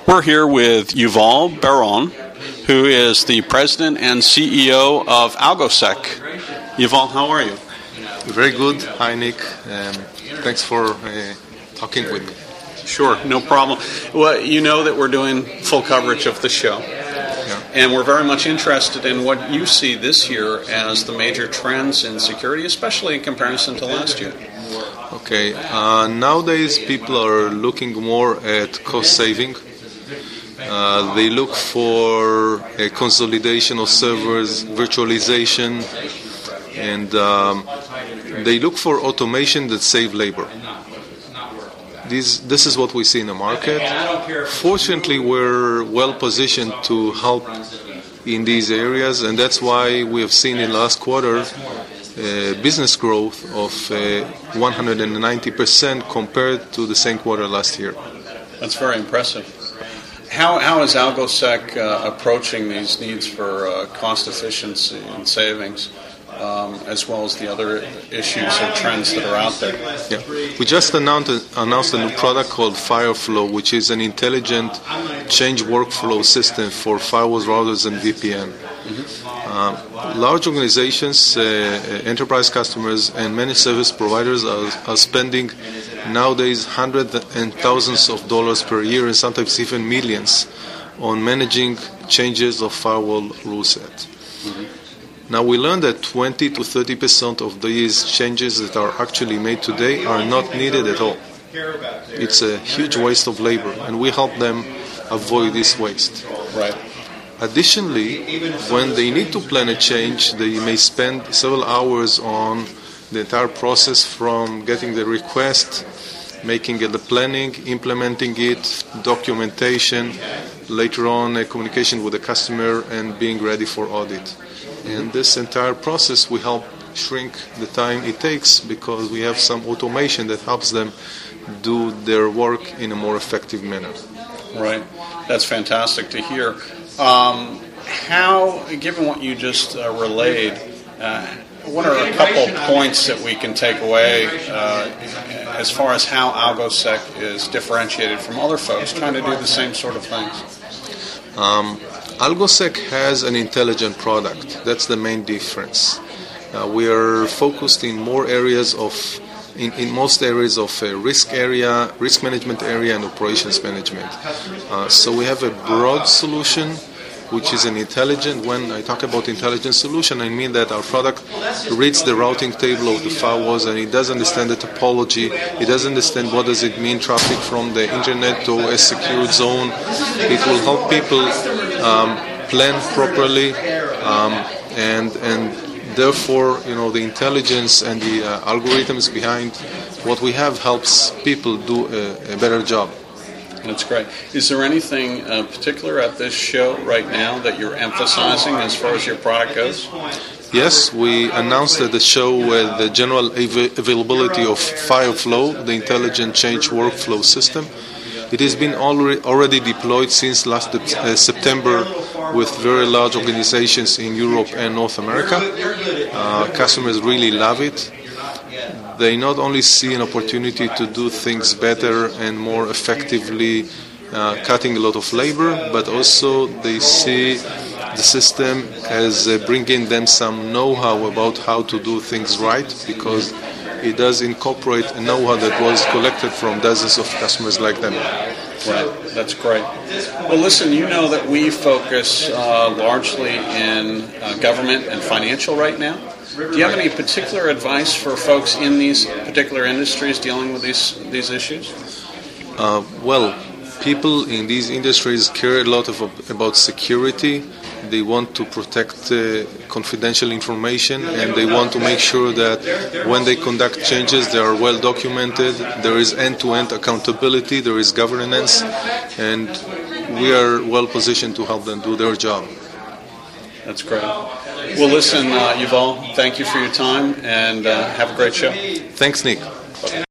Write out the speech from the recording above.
We're here with Yuval Baron, who is the president and CEO of AlgoSec. Yuval, how are you? Very good. Hi, Nick. Thanks for talking with me. Sure, no problem. Well, you know that we're doing full coverage of the show. Yeah. And we're very much interested in what you see this year as the major trends in security, especially in comparison to last year. Okay. Nowadays, people are looking more at cost saving. They look for a consolidation of servers, virtualization, and they look for automation that save labor. This is what we see in the market. Fortunately, we're well positioned to help in these areas, and that's why we have seen in last quarter business growth of 190% compared to the same quarter last year. That's very impressive. How is AlgoSec approaching these needs for cost efficiency and savings, as well as the other issues or trends that are out there? Yeah. We just announced a new product called Fireflow, which is an intelligent change workflow system for firewalls, routers, and VPN. Large organizations, enterprise customers, and managed service providers are spending nowadays hundreds and thousands of dollars per year, and sometimes even millions, on managing changes of firewall rule set. Now we learned that 20 to 30% of these changes that are actually made today are not needed at all. It's a huge waste of labor, and we help them avoid this waste. Right. Additionally, when they need to plan a change, they may spend several hours on the entire process, from getting the request, making the planning, implementing it, documentation, later on communication with the customer, and being ready for audit. And this entire process, we help shrink the time it takes because we have some automation that helps them do their work in a more effective manner. Right. That's fantastic to hear. Given what you just relayed, what are a couple points that we can take away as far as how AlgoSec is differentiated from other folks trying to do the same sort of things? AlgoSec has an intelligent product. That's the main difference. We are focused in more areas in most areas of risk management area, and operations management. So we have a broad solution, which is an intelligent. When I talk about intelligent solution, I mean that our product reads the routing table of the firewalls, and it does understand the topology. It does understand what does it mean traffic from the internet to a secured zone. It will help people plan properly, and therefore, the intelligence and the algorithms behind what we have helps people do a better job. That's great. Is there anything particular at this show right now that you're emphasizing as far as your product goes? Yes, we announced at the show the general availability of Fireflow, the intelligent change workflow system. It has been already deployed since last September with very large organizations in Europe and North America. Customers really love it. They not only see an opportunity to do things better and more effectively, cutting a lot of labor, but also they see the system as bringing them some know-how about how to do things right, because it does incorporate a know-how that was collected from dozens of customers like them. Right, that's great. Well, listen, you know that we focus largely in government and financial right now. Do you have any particular advice for folks in these particular industries dealing with these issues? Well, people in these industries care a lot about security. They want to protect confidential information, and they want to make sure that when they conduct changes, they are well documented. There is end-to-end accountability. There is governance, and we are well positioned to help them do their job. That's great. Well, listen, Yuval, thank you for your time, and have a great show. Thanks, Nick.